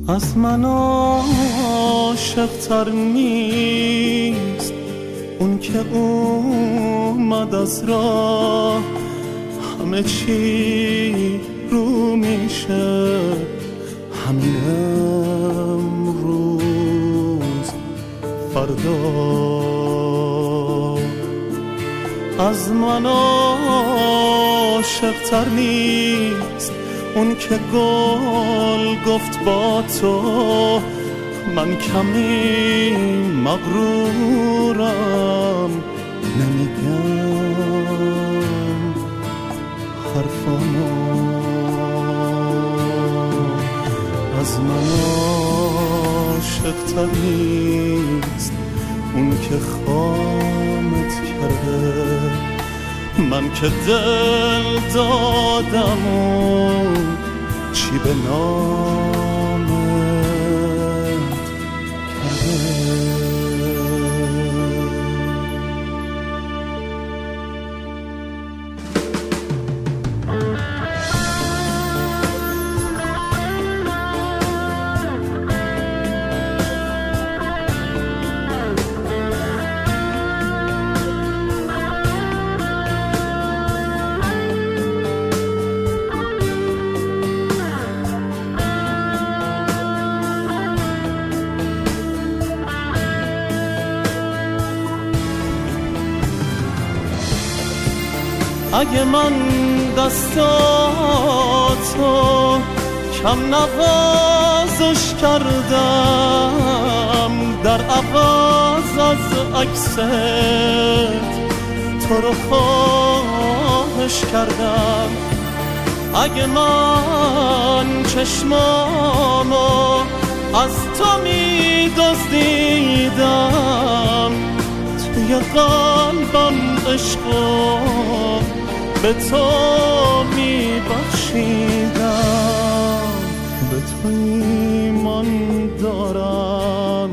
از من عاشق‌تر نیست اون که اومد از راه همه چی رو میشه همین امروز فردا. از من عاشق‌تر نیست اون که گل گفت با تو من کمی مغرورم نمیگم حرفامو. از من عاشق‌تر نیست اون که خامت کرده من که دل دادم و چی به نامت کرده. اگه من دستاتو کم نوازش کردم در عوض از عکست تو رو خواهش کردم، اگه من چشمامو از تو می دزدیدم توی قلبم عشقو به تو می بخشیدم، به تو ایمان دارم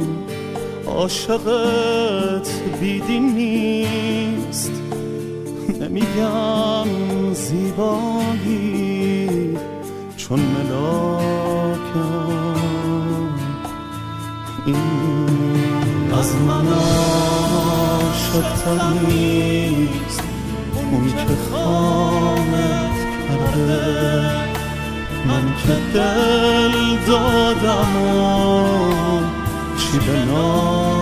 عاشقت بیدین نیست، نمیگم زیبایی چون ملاکم این از من عاشق‌تر نیست اون که خامت کرده من که دل دادم و چی به نام